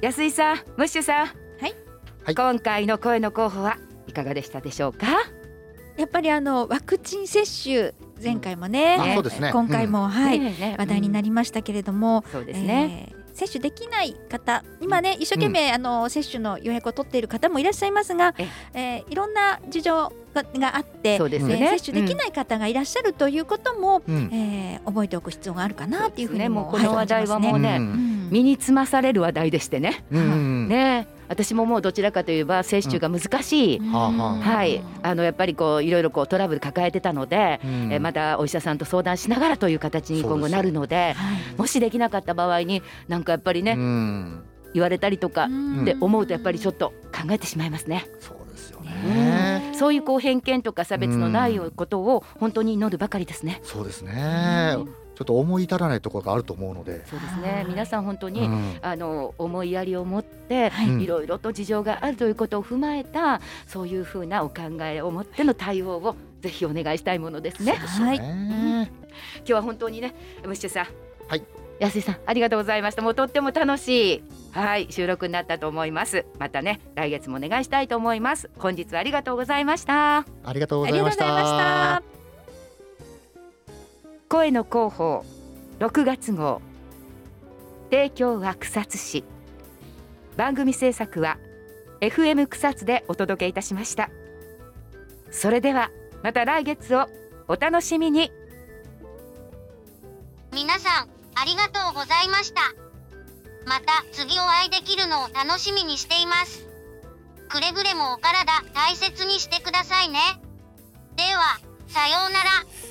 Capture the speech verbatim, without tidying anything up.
安井さん、ムッシュさん、 はい、 はい、 今回の声の候補はいかがでしたでしょうか。 やっぱりあのワクチン接種、前回もね、 あ、そうですね、 今回も、 うん、 はい、 ねえねえ、 話題になりましたけれども、 うん、そうですね、 えー接種できない方、今ね一生懸命、うん、あの接種の予約を取っている方もいらっしゃいますが、ええー、いろんな事情が、があって、 そうですね、 えー、接種できない方がいらっしゃるということも、 うん、 えー、覚えておく必要があるかなというふうにも、 ね、もうこの話題はもうね、うん、身につまされる話題でしてね、うん、ね、私ももうどちらかといえば接種が難しい、うん、はい、あのやっぱりこういろいろこうトラブル抱えてたので、うん、えまたお医者さんと相談しながらという形に今後なるので、もしできなかった場合になんかやっぱりね、うん、言われたりとかって思うとやっぱりちょっと考えてしまいますね。 そうですよね、 うん、そういうこう偏見とか差別のないことを本当に祈るばかりですね。 そうですね、うん、ちょっと思い至らないところがあると思うので、 そうですね、皆さん本当に、うん、あの思いやりを持って、 はい、 いろいろと事情があるということを踏まえたそういうふうなお考えを持っての対応をぜひお願いしたいものですね。 そうですよね、はい、うん、 今日は本当にね、ムッシュさん、 はい、 安井さん、ありがとうございました。もうとっても楽しい、はい、収録になったと思います。またね、来月もお願いしたいと思います。本日はありがとうございました。 ありがとうございました。 声の広報ろくがつ号、提供は草津市、番組制作は エフエム 草津でお届けいたしました。それではまた来月をお楽しみに。 皆さんありがとうございました。また次お会いできるのを楽しみにしています。くれぐれもお体大切にしてくださいね。では、さようなら。